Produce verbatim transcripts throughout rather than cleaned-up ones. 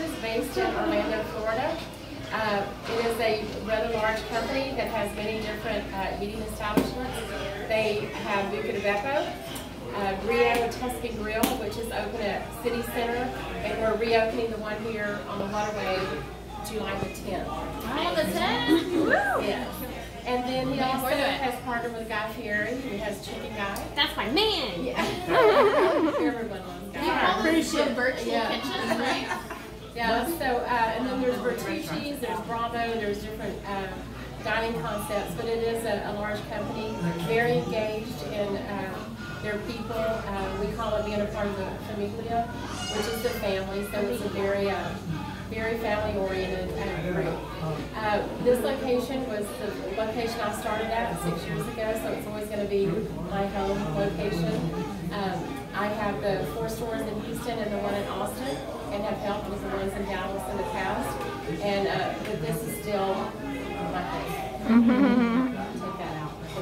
Sisters based in Orlando, Florida. Uh, it is a rather large company that has many different uh, eating establishments. They have Buca di Beppo, uh, Brio Tuscan Grill, which is open at City Center, and we're reopening the one here on the Waterway July the tenth. Oh, the tenth! Woo! Yes. And then he also has partnered with Guy Fieri, who has Chicken Guy. That's my man! Yeah. Everyone loves Guy. You call it the virtual Yeah. kitchen, right? Yeah, so, uh, and then there's Bertucci's, there's Bravo, there's different uh, dining concepts, but it is a, a large company, very engaged in uh, their people. Uh, we call it being a part of the familia, which is the family, so it's a very, uh, very family-oriented uh, group. Uh, this location was the location I started at six years ago, so it's always going to be my home location. Um, I have the four stores in Houston and the one in Austin, and have helped with the ones in Dallas in the past. And uh, but this is still my place. Mm-hmm. Take that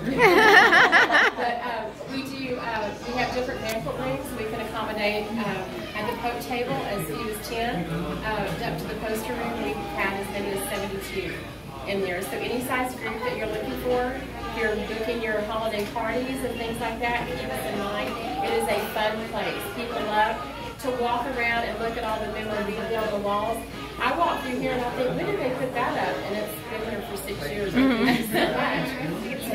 out. But uh, we do. Uh, we have different banquet rooms. We can accommodate um, at the Pope table as few as ten. Uh, up to the poster room, we have as many as seventy-two in there. So any size group that you're looking for, if you're booking your holiday parties and things like that, keep us in mind. It is a fun place. People love to walk around and look at all the memorabilia on the walls. I walk through here and I think, when did they put that up? And it's been here for six years. Mm-hmm. It's so much. It's,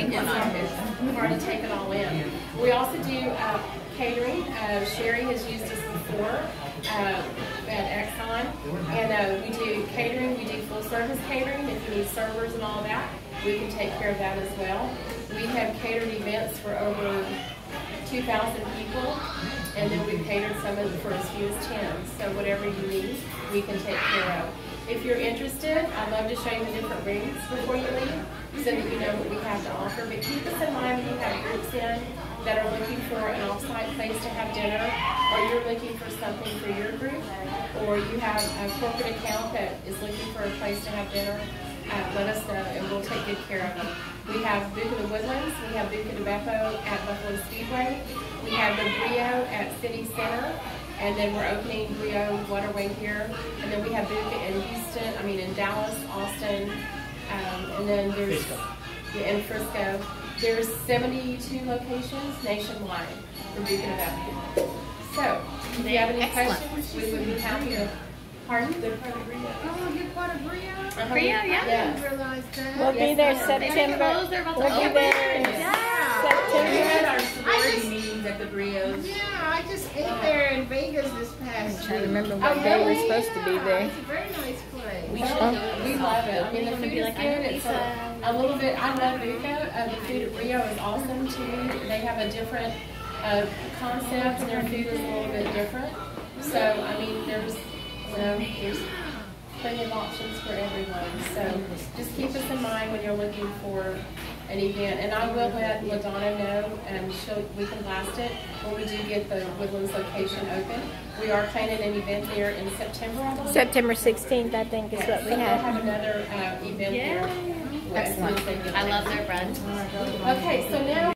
it's hard to take it all in. We also do uh, catering. Uh, Sherry has used us before uh, at Exxon. And uh, we do catering. We do full service catering. If you need servers and all that, we can take care of that as well. We have catered events for over two thousand people. And then we catered some of it for as few as ten. So whatever you need, we can take care of. If you're interested, I'd love to show you the different rooms before you leave, so that you know what we have to offer. But keep us in mind when you have groups in that are looking for an off-site place to have dinner, or you're looking for something for your group, or you have a corporate account that is looking for a place to have dinner, uh, let us know and we'll take good care of them. We have Buca di Woodlands, we have Buca di Beppo at Buffalo Speedway, we have the Brio at City Center, and then we're opening Brio Waterway here, and then we have Buca in Houston, I mean in Dallas, Austin, um, and then there's yeah, in Frisco. There's seventy-two locations nationwide for Buca di Beppo. So, if you have any Excellent. questions, we would be happy to. Pardon? They're part of Brio. Oh, you're part of Brio? Uh-huh. Brio, yeah. I Yeah. didn't realize that. We'll be Yes, there ma'am. September. They're about to We'll be open. there in Yeah. We September. had our I sorority just- meetings at the Brios. Yeah, I just ate there in Vegas this past I'm trying to week. remember Oh, what day we're really? supposed to be Yeah, there. it's a very nice place. We Oh, should go. we love it. I mean, the We'll food be is like, good. I know It's a, Lisa. a little bit, I love Buca. Uh, the food at Rio is awesome too. They have a different uh, concept and their food is a little bit different. So, I mean, there's, you know, there's plenty of options for everyone. So, just keep us in mind when you're looking for an event. And I will let LaDonna know, and she'll, we can blast it when we do get the Woodlands location open. We are planning an event there in September, I believe. September sixteenth, I think, is Yes, what so we we'll have. have another uh, event there. Excellent. I love their bread. Okay, so now